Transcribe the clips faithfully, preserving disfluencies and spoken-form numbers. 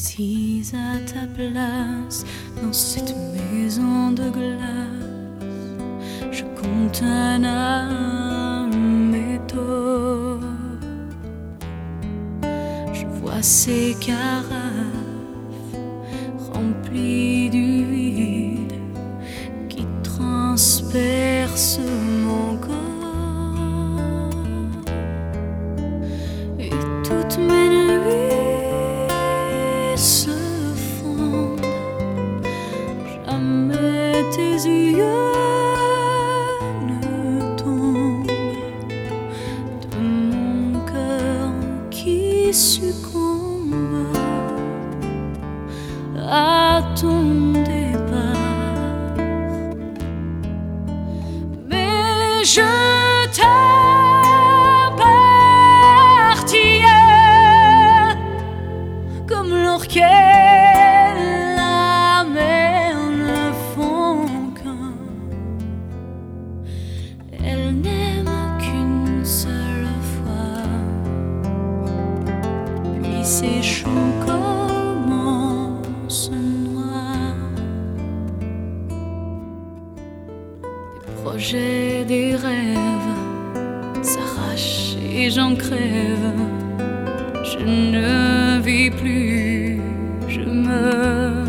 Assise à ta place dans cette maison de glace, je compte un âme et tôt. Je vois ces carafes remplies du vide qui transperce mon corps, et toutes mes nuits se fondent. Jamais tes yeux ne tombent de mon cœur qui succombe à ton départ. Mais je t'appartiens comme l'orchestre. La mer ne font qu'un. Elle n'aime qu'une seule fois, puis ses chants commencent noirs. Des projets, des rêves s'arrachent et j'en crève. Je ne vis plus, je meurs.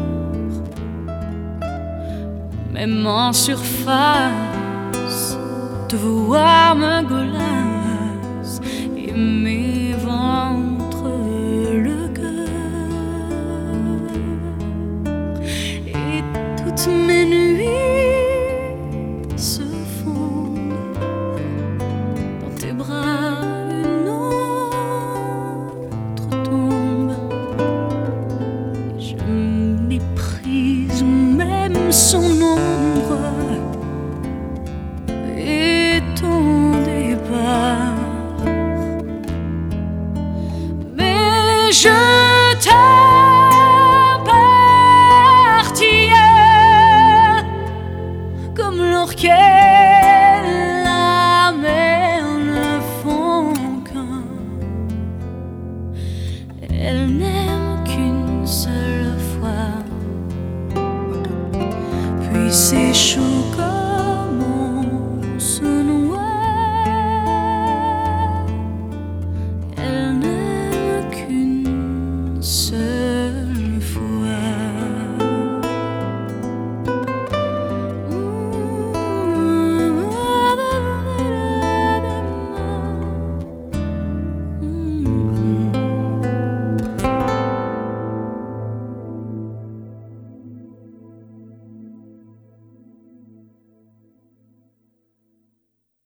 Même en surface, de voir me golasse et m'éventre le cœur. Et toutes mes nuits se fondent dans tes bras. Une autre tombe, et je méprise même son ombre et ton départ. Mais je t'appartiens comme l'orchestre. La mer ne font qu'un. Elle n'aime qu'une seule fois, puis ses chants commencent noirs. Elle n'aime qu'une seule